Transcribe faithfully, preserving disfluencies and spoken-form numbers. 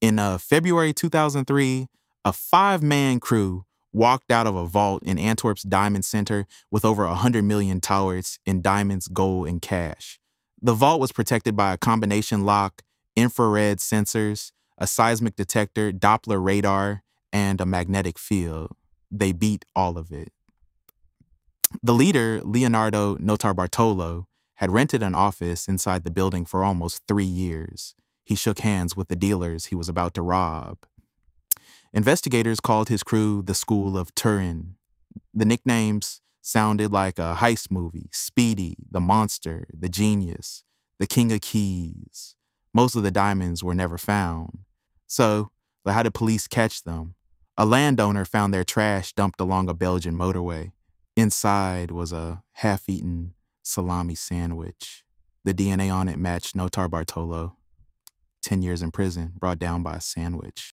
In uh, February two thousand three, a five-man crew walked out of a vault in Antwerp's Diamond Center with over one hundred million towers in diamonds, gold, and cash. The vault was protected by a combination lock, infrared sensors, a seismic detector, Doppler radar, and a magnetic field. They beat all of it. The leader, Leonardo Notarbartolo, had rented an office inside the building for almost three years. He shook hands with the dealers he was about to rob. Investigators called his crew the School of Turin. The nicknames sounded like a heist movie: Speedy, the Monster, the Genius, the King of Keys. Most of the diamonds were never found. So, how did police catch them? A landowner found their trash dumped along a Belgian motorway. Inside was a half-eaten salami sandwich. The D N A on it matched Notarbartolo. Ten years in prison, brought down by a sandwich.